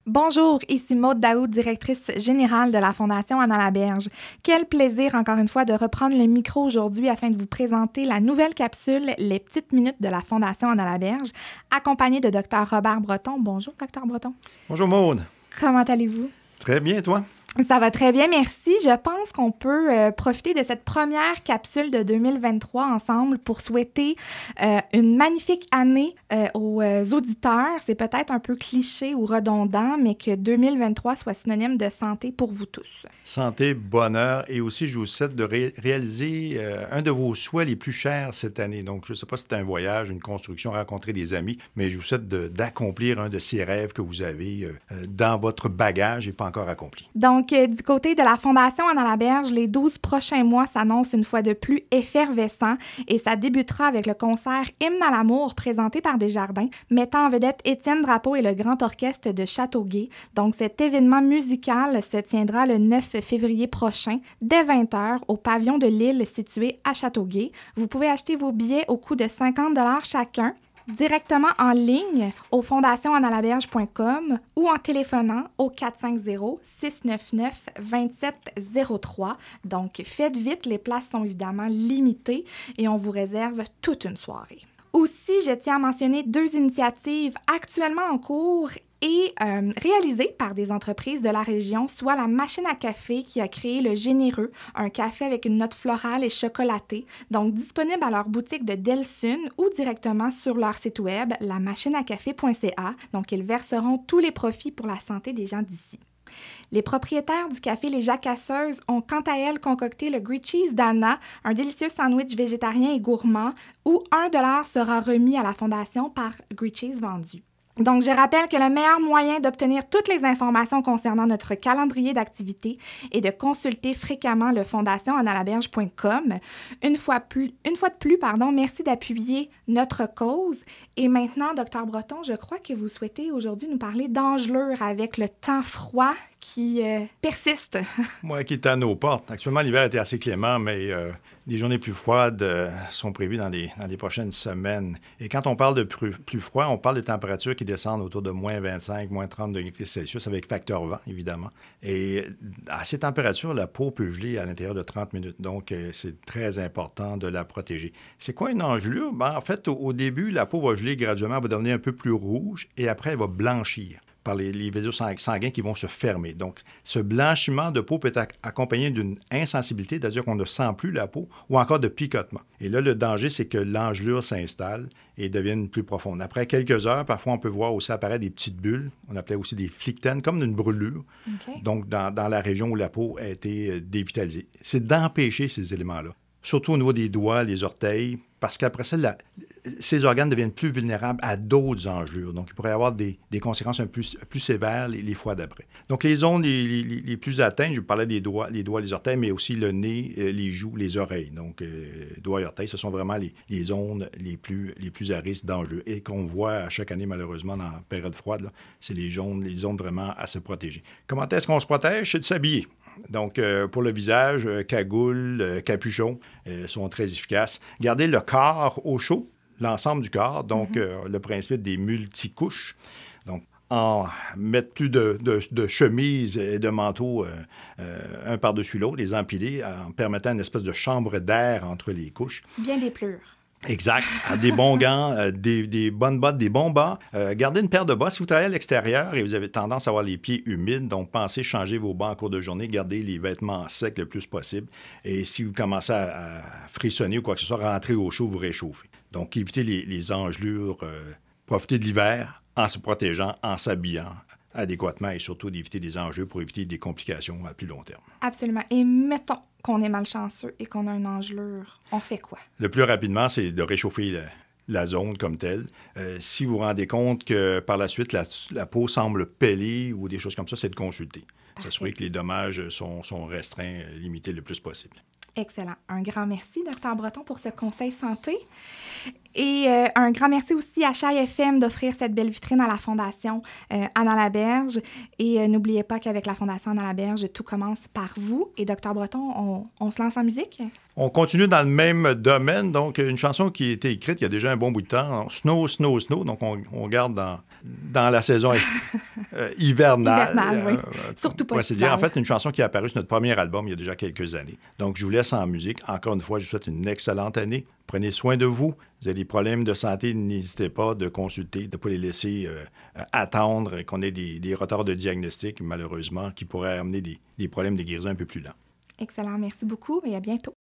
Bonjour, ici Maude Daoud, directrice générale de la Fondation Anna Laberge. Quel plaisir, encore une fois, de reprendre le micro aujourd'hui afin de vous présenter la nouvelle capsule Les petites minutes de la Fondation Anna Laberge, accompagnée de Dr Robert Breton. Bonjour, Dr Breton. Bonjour Maude. Comment allez-vous? Très bien, toi? Ça va très bien, merci. Je pense qu'on peut profiter de cette première capsule de 2023 ensemble pour souhaiter une magnifique année aux auditeurs. C'est peut-être un peu cliché ou redondant, mais que 2023 soit synonyme de santé pour vous tous. Santé, bonheur et aussi je vous souhaite de réaliser un de vos souhaits les plus chers cette année. Donc, je ne sais pas si c'est un voyage, une construction, rencontrer des amis, mais je vous souhaite d'accomplir un de ces rêves que vous avez dans votre bagage et pas encore accompli. Donc, du côté de la Fondation Anna Laberge, les 12 prochains mois s'annoncent une fois de plus effervescents et ça débutera avec le concert Hymne à l'amour présenté par Desjardins, mettant en vedette Étienne Drapeau et le Grand Orchestre de Châteauguay. Donc, cet événement musical se tiendra le 9 février prochain, dès 20h, au pavillon de l'Île situé à Châteauguay. Vous pouvez acheter vos billets au coût de 50 $ chacun, directement en ligne au fondationannalaberge.com ou en téléphonant au 450-699-2703. Donc, faites vite, les places sont évidemment limitées et on vous réserve toute une soirée. Aussi, je tiens à mentionner 2 initiatives actuellement en cours et réalisées par des entreprises de la région, soit la machine à café qui a créé le Généreux, un café avec une note florale et chocolatée, donc disponible à leur boutique de Delsun ou directement sur leur site web, lamachineacafé.ca. Donc, ils verseront tous les profits pour la santé des gens d'ici. Les propriétaires du café Les Jacasseuses ont quant à elles concocté le Grilled Cheese d'Anna, un délicieux sandwich végétarien et gourmand, où 1 $ sera remis à la Fondation par Grilled Cheese vendu. Donc, je rappelle que le meilleur moyen d'obtenir toutes les informations concernant notre calendrier d'activités est de consulter fréquemment le fondationannalaberge.com. Une fois de plus, merci d'appuyer notre cause. Et maintenant, Dr Breton, je crois que vous souhaitez aujourd'hui nous parler d'engelure avec le temps froid qui persiste. Moi, qui est à nos portes. Actuellement, l'hiver était assez clément, mais des journées plus froides sont prévues dans les prochaines semaines. Et quand on parle de plus froid, on parle de températures qui descendent autour de moins 25, moins 30 degrés Celsius avec facteur vent, évidemment. Et à ces températures, la peau peut geler à l'intérieur de 30 minutes. Donc, c'est très important de la protéger. C'est quoi une engelure? Ben, en fait, au début, la peau va geler graduellement, elle va devenir un peu plus rouge et après, elle va blanchir par les vaisseaux sanguins qui vont se fermer. Donc, ce blanchiment de peau peut être accompagné d'une insensibilité, c'est-à-dire qu'on ne sent plus la peau, ou encore de picotement. Et là, le danger, c'est que l'engelure s'installe et devienne plus profonde. Après quelques heures, parfois, on peut voir aussi apparaître des petites bulles, on appelait aussi des flictènes, comme d'une brûlure, donc dans la région où la peau a été dévitalisée. C'est d'empêcher ces éléments-là, surtout au niveau des doigts, les orteils, parce qu'après ça, ces organes deviennent plus vulnérables à d'autres engelures. Donc, il pourrait y avoir des conséquences un peu plus sévères les fois d'après. Donc, les zones les plus atteintes, je parlais des doigts, les orteils, mais aussi le nez, les joues, les oreilles. Donc, doigts et orteils, ce sont vraiment les zones les plus à risque d'engelure. Et qu'on voit à chaque année, malheureusement, dans la période froide, là, c'est les zones vraiment à se protéger. Comment est-ce qu'on se protège? C'est de s'habiller. Donc, pour le visage, cagoule, capuchon sont très efficaces. Gardez le corps au chaud, l'ensemble du corps, donc le principe des multicouches. Donc, mettre plus de chemises et de manteaux un par-dessus l'autre, les empiler en permettant une espèce de chambre d'air entre les couches. Bien des pleurs. Exact. Des bons gants, des bonnes bottes, des bons bas. Gardez une paire de bas. Si vous travaillez à l'extérieur et vous avez tendance à avoir les pieds humides, donc pensez changer vos bas en cours de journée. Gardez les vêtements secs le plus possible. Et si vous commencez à frissonner ou quoi que ce soit, rentrez au chaud, vous réchauffez. Donc, évitez les engelures. Profitez de l'hiver en se protégeant, en s'habillant adéquatement et surtout d'éviter des enjeux pour éviter des complications à plus long terme. Absolument. Et mettons qu'on est malchanceux et qu'on a une engelure, on fait quoi? Le plus rapidement, c'est de réchauffer la zone comme telle. Si vous vous rendez compte que par la suite, la peau semble pelée ou des choses comme ça, c'est de consulter. S'assurer que les dommages sont restreints, limités le plus possible. Excellent. Un grand merci, Dr Breton, pour ce conseil santé. Et un grand merci aussi à Chai FM d'offrir cette belle vitrine à la Fondation Anna Laberge. Et n'oubliez pas qu'avec la Fondation Anna Laberge, tout commence par vous. Et Dr Breton, on se lance en musique? On continue dans le même domaine. Donc, une chanson qui a été écrite il y a déjà un bon bout de temps. Snow, Snow, Snow. Donc, on garde dans la saison hivernale. Hivernale, oui. Surtout pas c'est dire, en fait, une chanson qui est apparue sur notre premier album il y a déjà quelques années. Donc, je vous laisse en musique. Encore une fois, je vous souhaite une excellente année. Prenez soin de vous. Vous avez des problèmes de santé, n'hésitez pas de consulter, de ne pas les laisser attendre qu'on ait des retards de diagnostic, malheureusement, qui pourraient amener des problèmes de guérison un peu plus lents. Excellent. Merci beaucoup et à bientôt.